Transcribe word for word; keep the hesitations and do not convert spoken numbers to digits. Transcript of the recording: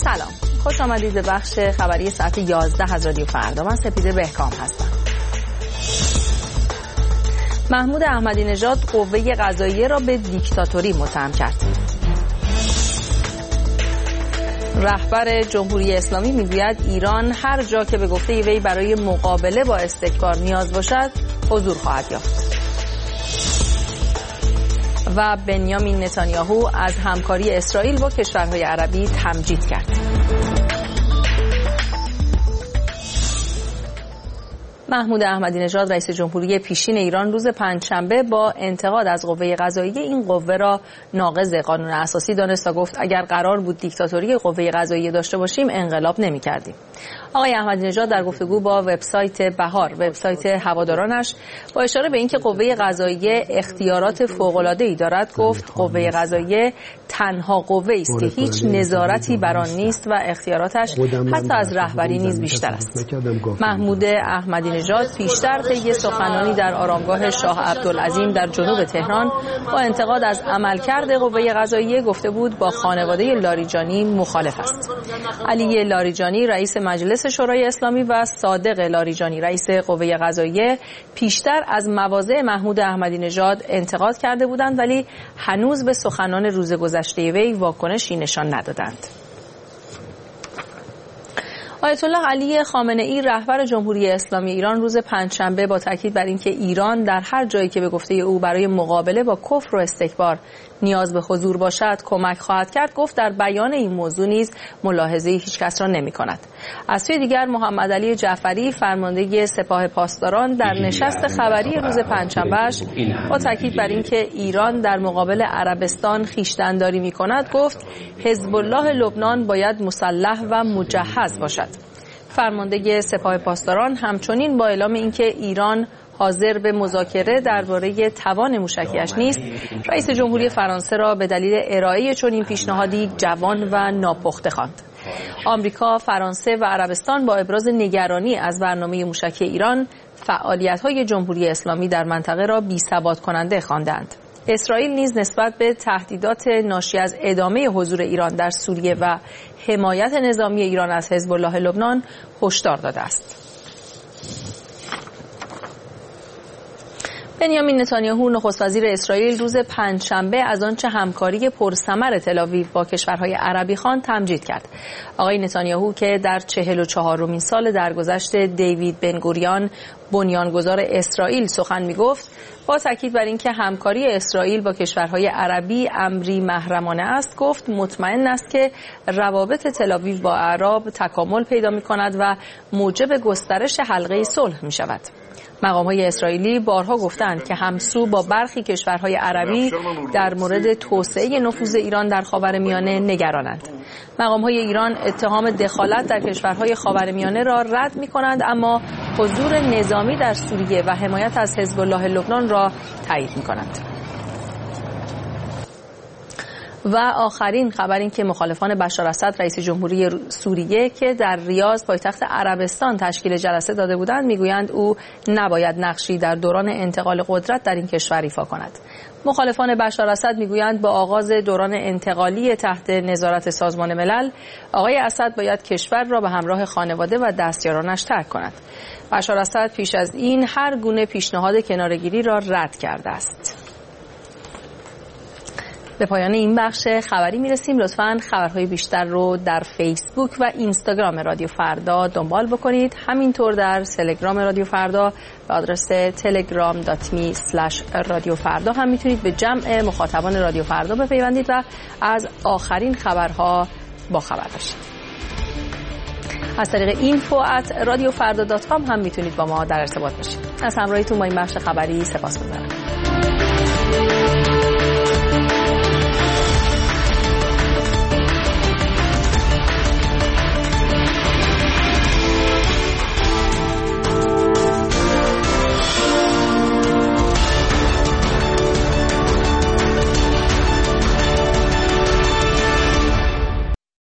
سلام، خوش آمدید به بخش خبری ساعت یازده از رادیو فردا. من سپیده بهکام هستم. محمود احمدی نژاد قوه قضاییه را به دیکتاتوری متهم کرد. رهبر جمهوری اسلامی میگوید ایران هر جا که به گفته وی برای مقابله با استکبار نیاز باشد حضور خواهد یافت. و بنیامین نتانیاهو از همکاری اسرائیل با کشورهای عربی تمجید کرد. محمود احمدی نژاد رئیس جمهوری پیشین ایران روز پنجشنبه با انتقاد از قوه قضاییه این قوه را ناقض قانون اساسی دانست و گفت اگر قرار بود دیکتاتوری قوه قضاییه داشته باشیم انقلاب نمی‌کردیم. آقای احمدی نژاد در گفتگو با وبسایت بهار، وبسایت هوادارانش، با اشاره به اینکه قوه قضاییه اختیارات فوق‌العاده‌ای دارد گفت قوه قضاییه تنها قوه‌ای است که هیچ نظارتی بر آن نیست و اختیاراتش حتی از رهبری نیز بیشتر است. محمود احمدی نژاد پیشتر طی سخنرانی در آرامگاه شاه عبدالعظیم در جنوب تهران با انتقاد از عملکرد قوه قضاییه گفته بود با خانواده لاریجانی مخالف است. علی لاریجانی رئیس مجلس شورای اسلامی و صادق لاریجانی رئیس قوه قضاییه پیشتر از مواضع محمود احمدی نژاد انتقاد کرده بودند ولی هنوز به سخنان روز گذشته وی واکنشی نشان ندادند. آیت الله علی خامنه‌ای رهبر جمهوری اسلامی ایران روز پنجشنبه با تاکید بر اینکه ایران در هر جایی که به گفته او برای مقابله با کفر و استکبار نیاز به حضور باشد کمک خواهد کرد گفت در بیان این موضوع نیز ملاحظه هیچ کس را نمی‌کند. از سوی دیگر محمد علی جعفری فرمانده سپاه پاسداران در نشست خبری روز پنجشنبه‌اش با تاکید بر اینکه ایران در مقابل عربستان خویشتن‌داری می‌کند گفت حزب الله لبنان باید مسلح و مجهز باشد. فرمانده سپاه پاسداران همچنین با اعلام اینکه ایران حاضر به مذاکره درباره توان موشکیش نیست، رئیس جمهوری فرانسه را به دلیل ارائه چنین پیشنهادی جوان و ناپخته خواند. آمریکا، فرانسه و عربستان با ابراز نگرانی از برنامه موشکی ایران، فعالیت‌های جمهوری اسلامی در منطقه را بی‌ثبات کننده خواندند. اسرائیل نیز نسبت به تهدیدات ناشی از ادامه حضور ایران در سوریه و حمایت نظامی ایران از حزب الله لبنان هشدار داده است. بنیامین نتانیاهو نخست وزیر اسرائیل روز پنجشنبه از آنچه همکاری پرثمر تل‌آویو با کشورهای عربی خواند تمجید کرد. آقای نتانیاهو که در چهل و چهارمین سال درگذشت دیوید بن گوریون بنیانگذار اسرائیل سخن می‌گفت، با تاکید بر اینکه همکاری اسرائیل با کشورهای عربی امری محرمانه است گفت مطمئن است که روابط تل‌آویو با اعراب تکامل پیدا می‌کند و موجب گسترش حلقه صلح می‌شود. مقام‌های اسرائیلی بارها گفتند که همسو با برخی کشورهای عربی در مورد توسعه نفوذ ایران در خاورمیانه نگرانند. مقام‌های ایران اتهام دخالت در کشورهای خاورمیانه را رد می‌کنند اما حضور نظامی در سوریه و حمایت از حزب الله لبنان را تایید می‌کنند. و آخرین خبر این که مخالفان بشار اسد رئیس جمهوری سوریه که در ریاض پایتخت عربستان تشکیل جلسه داده بودند میگویند او نباید نقشی در دوران انتقال قدرت در این کشور ایفا کند. مخالفان بشار اسد میگویند با آغاز دوران انتقالی تحت نظارت سازمان ملل آقای اسد باید کشور را به همراه خانواده و دستیارانش ترک کند. بشار اسد پیش از این هر گونه پیشنهاد کناره‌گیری را رد کرده است. به پایان این بخش خبری میرسیم. لطفاً خبرهای بیشتر رو در فیسبوک و اینستاگرام رادیو فردا دنبال بکنید. همینطور در تلگرام رادیو فردا به آدرس تلگرام دات می اسلش رادیو فردا هم میتونید به جمع مخاطبان رادیو فردا بپیوندید و از آخرین خبرها با خبر باشید. از طریق اینفو ات رادیو فردا دات کام هم میتونید با ما در ارتباط باشید. از همراهیتون با این بخش خبری سپاسگزارم.